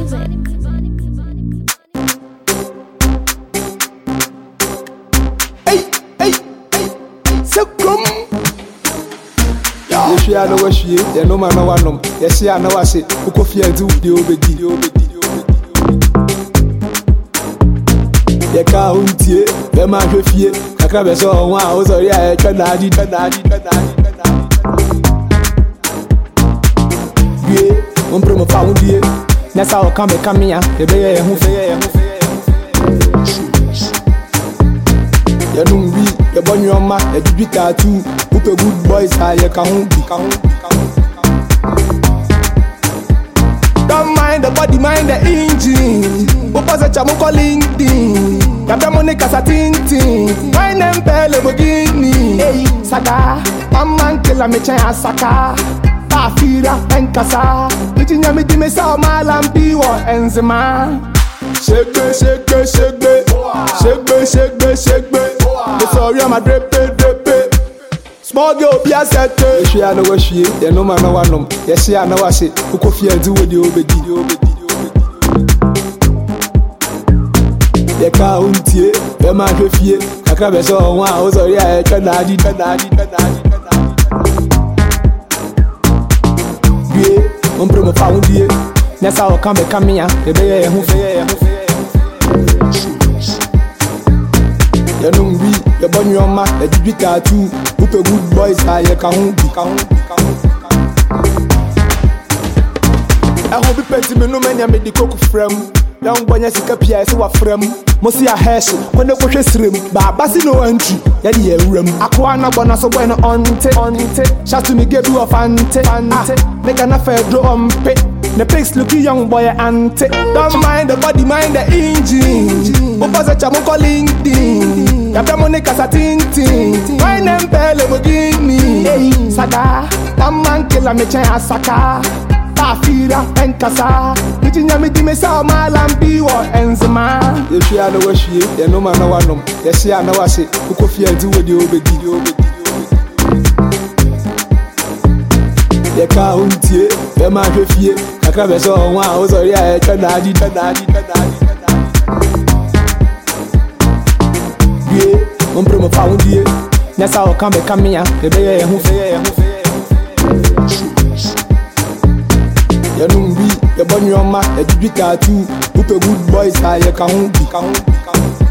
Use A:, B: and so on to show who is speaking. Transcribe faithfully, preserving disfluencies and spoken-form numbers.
A: Hey, hey, hey, so come. You see, I know what she is. You know, man, no one know. You see, I know what she is. Who could fear do the obedi, the obedi, the obedi. You can't hear. You man, you fear. I can't be so one. I was already a canadi, canadi, canadi, canadi. Yeah, I'm from a found here. That's how I come, come here. You be a who fair, who fair. You don't be. You born your man. You do it too. Who a good boys are you can't be, can't be. Don't mind the body, mind the engine. Who was a chamu calling thing? Yabda money kasa tintin. My name Pele Bogini. Hey, Saka. One man killer me chen asaka. Tafira enkasa. Vijinya mi di me sa malampi wa enzima. Shake shake shake shake shake shake. The sorry I'm a drepe drepe. Small girl be a set. You see I know what she is. You know man no one know. You see I know what she. Who could fear do with the obedi, the obedi. You can't hear. You man you fear. I can't be so one. I was already a canadi, canadi, canadi, canadi. Yeah, I'm from a found here. That's how I come, come here. You be a who fair, who fair. You don't be. You born your man. You do it too. Who a good boys are you can't be, can't be, can't be. I hope you plenty me no man. You made the cocoa frame. Young boy, you see a P S or frame. Must see a hash when the push stream. But Bassi no entry. Yadi a room. Aquana bonus so when on te on te. Shout to me, give you a fante fante. Make an affair draw on pit. The pigs looking young boy ante. Don't mind the body, mind the engine. Who was a chamu calling thing? Yabda money kasa tintin. My name Pele Bogini. Hey, Saka. One man killer me chen asaka. Tafira enkasa. Vijinya mi di me sa malampi wa enzima. You see I know what she is. You know man no one know. You see I know what she. Who could fear do with the obedi, the obedi. You can't hear. You man you fear. I can't be so one. I was already a canadi, canadi, canadi, canadi. Yeah, I'm from a found here. That's how I come, come here. You be a who fair, who fair. You don't be. You born your man. You do it too. Who a good boys are you can't be, can't be, can't be.